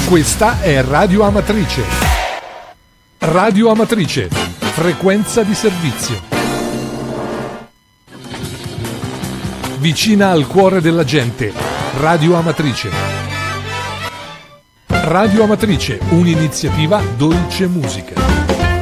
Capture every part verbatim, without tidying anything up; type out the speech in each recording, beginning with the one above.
Questa è Radio Amatrice. Radio Amatrice, frequenza di servizio. Vicina al cuore della gente. Radio Amatrice. Radio Amatrice, un'iniziativa Dolce Musica.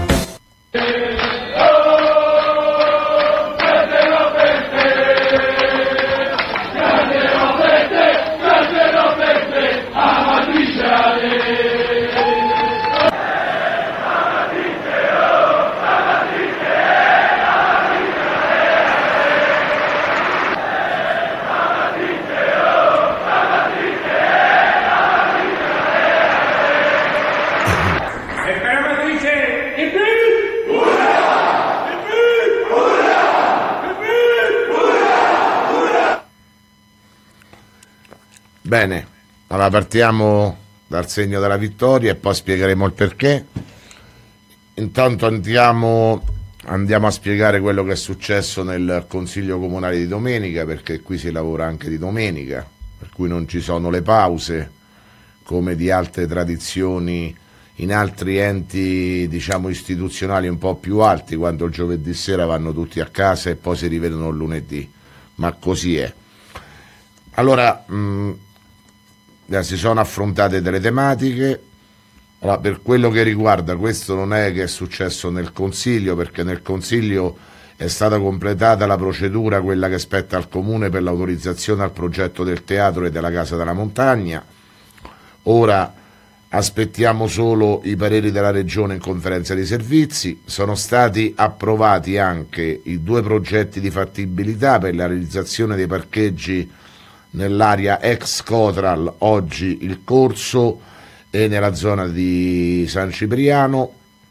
Bene, allora partiamo dal segno della vittoria e poi spiegheremo il perché. Intanto andiamo, andiamo a spiegare quello che è successo nel Consiglio Comunale di domenica, perché qui si lavora anche di domenica, per cui non ci sono le pause come di altre tradizioni in altri enti, diciamo, istituzionali un po' più alti, quando il giovedì sera vanno tutti a casa e poi si rivedono il lunedì, ma così è. Allora, mh, si sono affrontate delle tematiche. Allora, per quello che riguarda, questo non è che è successo nel Consiglio, perché nel Consiglio è stata completata la procedura, quella che spetta al Comune per l'autorizzazione al progetto del teatro e della Casa della Montagna. Ora aspettiamo solo i pareri della Regione in conferenza di servizi. Sono stati approvati anche i due progetti di fattibilità per la realizzazione dei parcheggi nell'area ex Cotral, oggi il Corso, e nella zona di San Cipriano.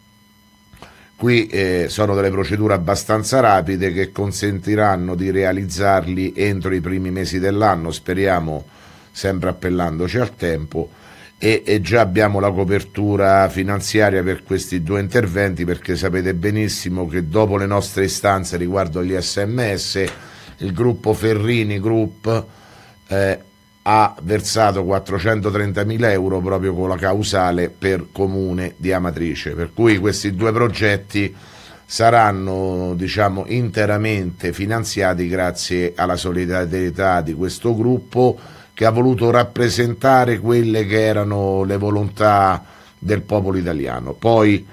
Qui eh, sono delle procedure abbastanza rapide che consentiranno di realizzarli entro i primi mesi dell'anno, speriamo, sempre appellandoci al tempo, e, e già abbiamo la copertura finanziaria per questi due interventi, perché sapete benissimo che dopo le nostre istanze riguardo agli S M S, il gruppo Ferrini Group Eh, ha versato quattrocentotrentamila euro proprio con la causale per Comune di Amatrice, per cui questi due progetti saranno, diciamo, interamente finanziati grazie alla solidarietà di questo gruppo, che ha voluto rappresentare quelle che erano le volontà del popolo italiano. Poi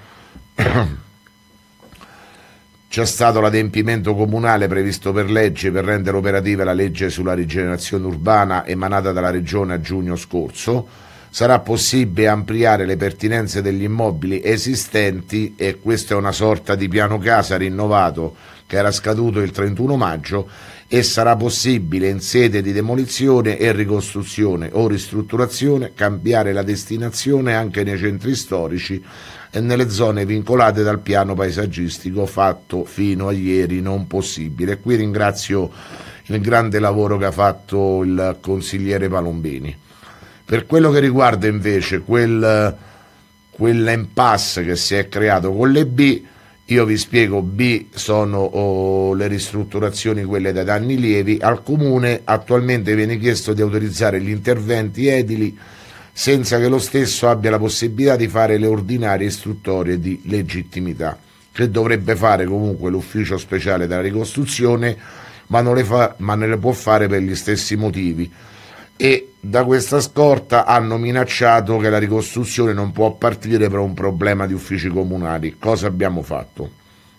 c'è stato l'adempimento comunale previsto per legge per rendere operativa la legge sulla rigenerazione urbana emanata dalla Regione a giugno scorso. Sarà possibile ampliare le pertinenze degli immobili esistenti, e questo è una sorta di piano casa rinnovato che era scaduto il trentuno maggio, e sarà possibile in sede di demolizione e ricostruzione o ristrutturazione cambiare la destinazione anche nei centri storici e nelle zone vincolate dal piano paesaggistico, fatto fino a ieri non possibile. Qui ringrazio il grande lavoro che ha fatto il consigliere Palombini. Per quello che riguarda invece quel, quell'impasse che si è creato con le B, io vi spiego. B sono oh, le ristrutturazioni, quelle dai danni lievi. Al Comune attualmente viene chiesto di autorizzare gli interventi edili senza che lo stesso abbia la possibilità di fare le ordinarie istruttorie di legittimità, che dovrebbe fare comunque l'ufficio speciale della ricostruzione, ma non le, fa, ma ne le può fare per gli stessi motivi. E da questa scorta hanno minacciato che la ricostruzione non può partire per un problema di uffici comunali. Cosa abbiamo fatto?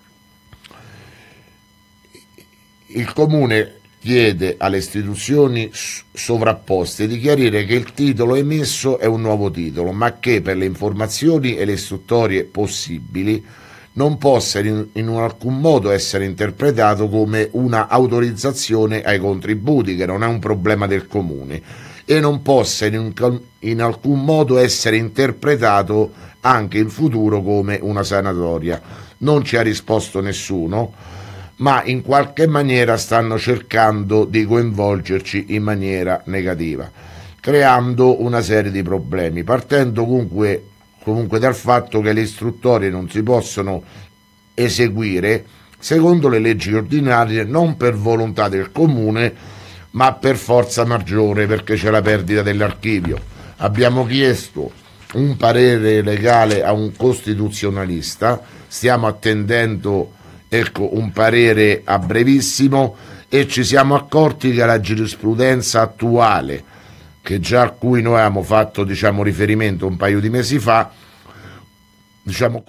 Il Comune chiede alle istituzioni sovrapposte di chiarire che il titolo emesso è un nuovo titolo, ma che per le informazioni e le istruttorie possibili non possa in, in alcun modo essere interpretato come una autorizzazione ai contributi, che non è un problema del Comune, e non possa in, in alcun modo essere interpretato anche in futuro come una sanatoria. Non ci ha risposto nessuno, ma in qualche maniera stanno cercando di coinvolgerci in maniera negativa, creando una serie di problemi, partendo comunque, comunque dal fatto che le istruttorie non si possono eseguire secondo le leggi ordinarie, non per volontà del Comune, ma per forza maggiore, perché c'è la perdita dell'archivio. Abbiamo chiesto un parere legale a un costituzionalista, stiamo attendendo ecco, un parere a brevissimo, e ci siamo accorti che la giurisprudenza attuale, che già a cui noi abbiamo fatto diciamo, riferimento un paio di mesi fa, diciamo,